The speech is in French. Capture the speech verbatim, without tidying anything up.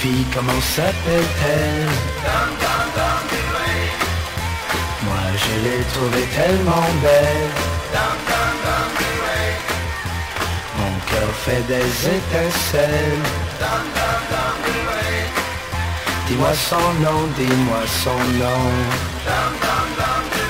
fille, comment s'appelle-t-elle? Moi je l'ai trouvée tellement belle. Mon cœur fait des étincelles. Dis-moi son nom, dis-moi son nom.